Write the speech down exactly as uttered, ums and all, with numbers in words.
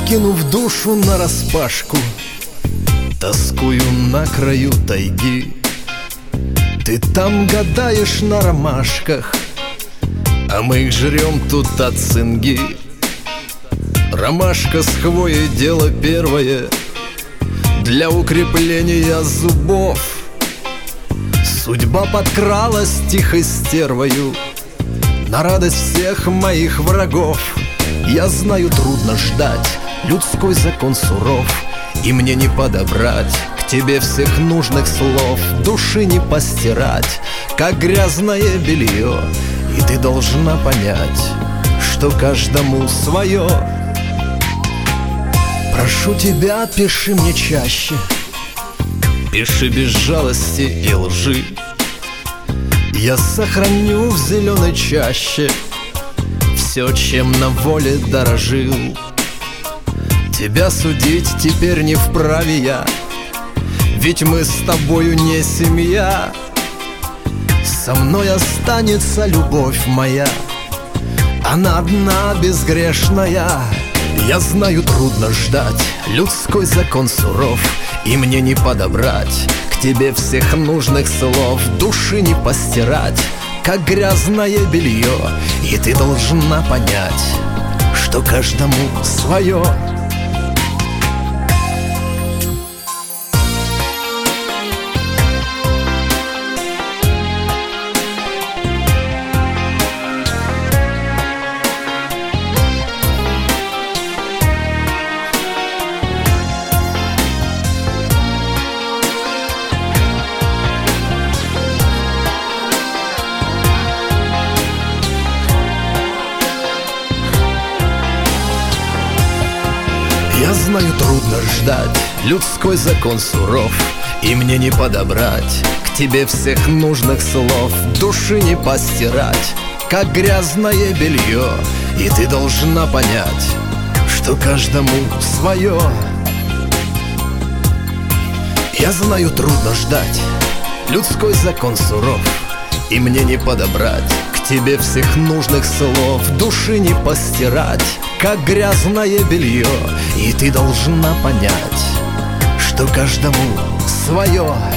Выкинув душу нараспашку, тоскую на краю тайги. Ты там гадаешь на ромашках, а мы их жрем тут от цинги. Ромашка с хвоей — дело первое для укрепления зубов. Судьба подкралась тихой стервою на радость всех моих врагов. Я знаю, трудно ждать, людской закон суров, и мне не подобрать к тебе всех нужных слов. Души не постирать, как грязное белье, и ты должна понять, что каждому свое. Прошу тебя, пиши мне чаще, пиши без жалости и лжи. Я сохраню в зеленой чаще все, чем на воле дорожил. Тебя судить теперь не вправе я, ведь мы с тобою не семья. Со мной останется любовь моя, она одна безгрешная. Я знаю, трудно ждать, людской закон суров, и мне не подобрать к тебе всех нужных слов. Души не постирать, как грязное белье, и ты должна понять, что каждому свое. Я знаю, трудно ждать, людской закон суров, и мне не подобрать к тебе всех нужных слов. Души не постирать, как грязное белье, и ты должна понять, что каждому свое. Я знаю, трудно ждать, людской закон суров, и мне не подобрать к тебе всех нужных слов. Души не постирать, как грязное белье, и ты должна понять, что каждому свое.